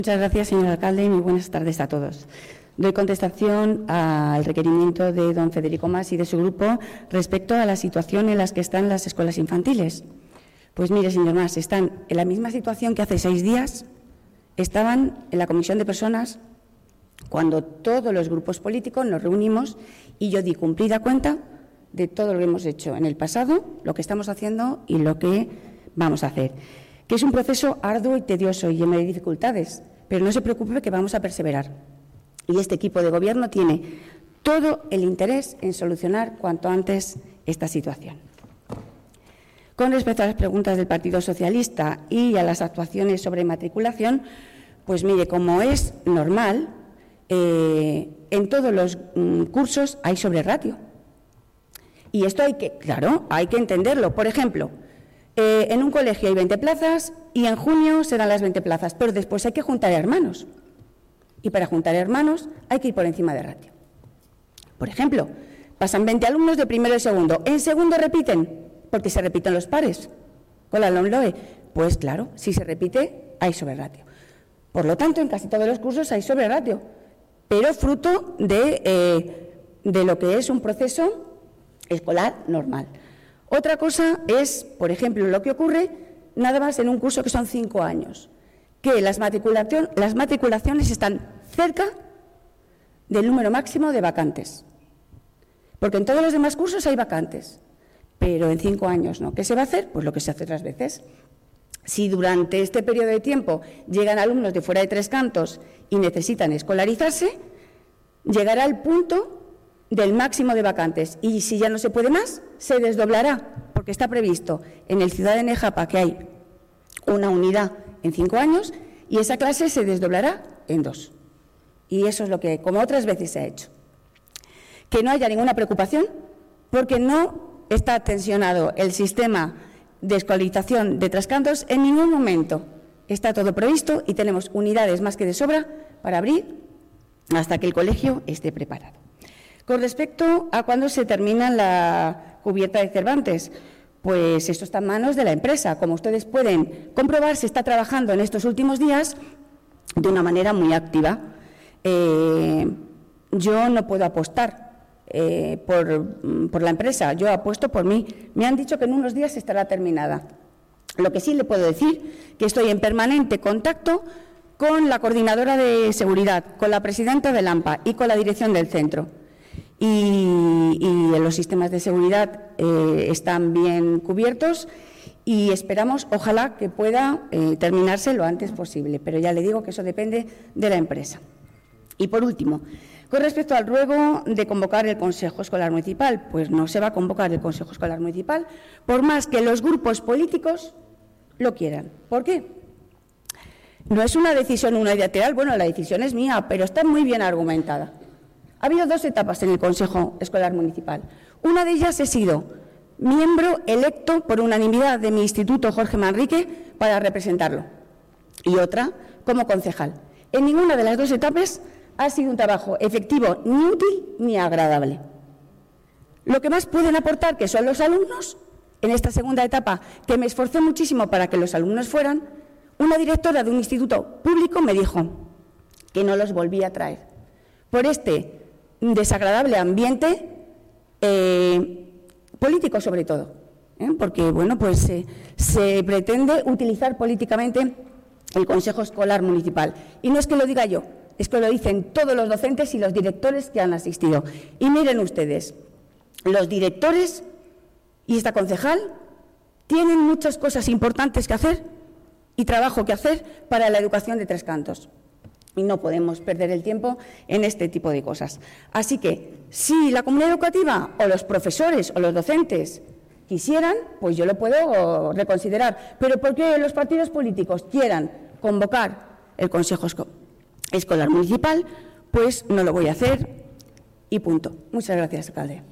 Muchas gracias, señor alcalde, y muy buenas tardes a todos. Doy contestación al requerimiento de don Federico Mas y de su grupo respecto a la situación en la que están las escuelas infantiles. Pues mire, señor Mas, están en la misma situación que hace 6 días estaban en la Comisión de Personas cuando todos los grupos políticos nos reunimos y yo di cumplida cuenta de todo lo que hemos hecho en el pasado, lo que estamos haciendo y lo que vamos a hacer. Que es un proceso arduo y tedioso y lleno de dificultades, pero no se preocupe que vamos a perseverar. Y este equipo de Gobierno tiene todo el interés en solucionar cuanto antes esta situación. Con respecto a las preguntas del Partido Socialista y a las actuaciones sobre matriculación, pues mire, como es normal, en todos los cursos hay sobreratio. Y esto hay que entenderlo. Por ejemplo, en un colegio hay 20 plazas y en junio serán las 20 plazas, pero después hay que juntar hermanos. Y para juntar hermanos hay que ir por encima de ratio. Por ejemplo, pasan 20 alumnos de primero y segundo. En segundo repiten, porque se repiten los pares. Con la LOMLOE, pues claro, si se repite, hay sobreratio. Por lo tanto, en casi todos los cursos hay sobreratio, pero fruto de lo que es un proceso escolar normal. Otra cosa es, por ejemplo, lo que ocurre nada más en un curso que son 5 años, que las matriculaciones están cerca del número máximo de vacantes, porque en todos los demás cursos hay vacantes, pero en 5 años no. ¿Qué se va a hacer? Pues lo que se hace otras veces. Si durante este periodo de tiempo llegan alumnos de fuera de Tres Cantos y necesitan escolarizarse, llegará el punto del máximo de vacantes y si ya no se puede más, se desdoblará, porque está previsto en el Ciudad de Nejapa que hay una unidad en 5 años y esa clase se desdoblará en 2. Y eso es lo que, como otras veces se ha hecho. Que no haya ninguna preocupación, porque no está tensionado el sistema de escolarización de Tres Cantos en ningún momento. Está todo previsto y tenemos unidades más que de sobra para abrir hasta que el colegio esté preparado. Con respecto a cuándo se termina la cubierta de Cervantes, pues esto está en manos de la empresa. Como ustedes pueden comprobar, se está trabajando en estos últimos días de una manera muy activa. Yo no puedo apostar por la empresa, yo apuesto por mí. Me han dicho que en unos días estará terminada. Lo que sí le puedo decir que estoy en permanente contacto con la coordinadora de seguridad, con la presidenta del AMPA y con la dirección del centro. Y los sistemas de seguridad están bien cubiertos y esperamos, ojalá, que pueda terminarse lo antes posible. Pero ya le digo que eso depende de la empresa. Y por último, con respecto al ruego de convocar el Consejo Escolar Municipal, pues no se va a convocar el Consejo Escolar Municipal, por más que los grupos políticos lo quieran. ¿Por qué? No es una decisión unilateral, bueno, la decisión es mía, pero está muy bien argumentada. Ha habido 2 etapas en el Consejo Escolar Municipal. Una de ellas he sido miembro electo por unanimidad de mi instituto Jorge Manrique para representarlo y otra como concejal. En ninguna de las 2 etapas ha sido un trabajo efectivo, ni útil ni agradable. Lo que más pueden aportar, que son los alumnos, en esta segunda etapa, que me esforcé muchísimo para que los alumnos fueran, una directora de un instituto público me dijo que no los volvía a traer por este desagradable ambiente político, sobre todo, porque bueno, pues se pretende utilizar políticamente el Consejo Escolar Municipal. Y no es que lo diga yo, es que lo dicen todos los docentes y los directores que han asistido. Y miren ustedes, los directores y esta concejal tienen muchas cosas importantes que hacer y trabajo que hacer para la educación de Tres Cantos. Y no podemos perder el tiempo en este tipo de cosas. Así que, si la comunidad educativa o los profesores o los docentes quisieran, pues yo lo puedo reconsiderar. Pero porque los partidos políticos quieran convocar el Consejo Escolar Municipal, pues no lo voy a hacer y punto. Muchas gracias, alcalde.